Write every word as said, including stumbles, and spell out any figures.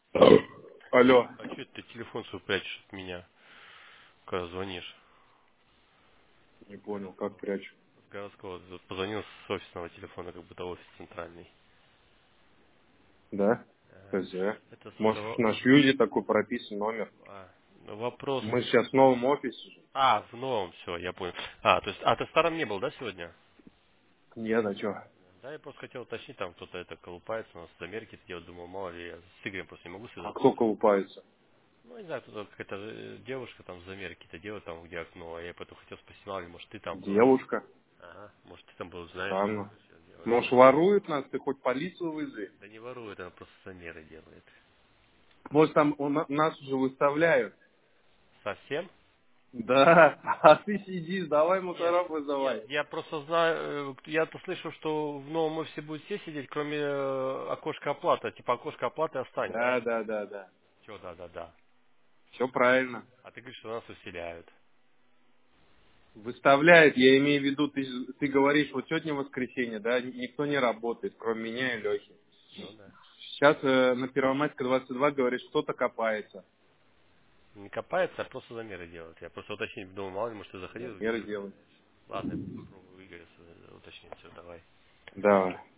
Алло. А что ты телефон свой прячешь от меня, когда звонишь? Не понял, как прячу. С городского вот позвонил с офисного телефона, как будто офис центральный. Да? Ага. Хз. Это Может, за- в наш люди такой прописан номер. а, вопрос. Мы сейчас в новом офисе же. А, в новом, все, я понял. А, то есть, а ты в старом не был, да, сегодня? Нет, а чё? Да, я просто хотел уточнить, там кто-то это колупается, у нас замерки делать, думал, мало ли, я с Игорем просто не могу А связаться. кто колупается? Ну, не знаю, тут какая-то э, девушка там замерки-то делает, там, где окно, а я поэтому хотел спросить, мало ли, может, ты там был. Девушка. Ага, может, ты там был, знаешь, Странно. что всё делает. Может, ворует нас? Ты хоть полицию вызови. Да не ворует, она просто замеры делает. Может, там у на- нас уже выставляют. Совсем? Да. А ты сиди, давай Нет, мусоров нет, вызывай. я просто знаю, э, я-то слышу, что в новом офисе будут все сидеть, кроме э, окошка оплаты. Типа окошко оплаты останется. Да, да, да, да. Че, да, да, да. Все правильно. А ты говоришь, что нас усиляют. Выставляет, я имею в виду, ты, ж- ты говоришь, вот сегодня воскресенье, да, никто не работает, кроме меня и Лехи. Ну да. Сейчас э, на Первомайской двадцать два говоришь, кто-то копается. Не копается, а просто замеры делают. Я просто уточнить думал, мало ли, может, ты заходил, Замеры видел. делают. Ладно, я попробую Игоря с- уточнить. Все, давай. Да.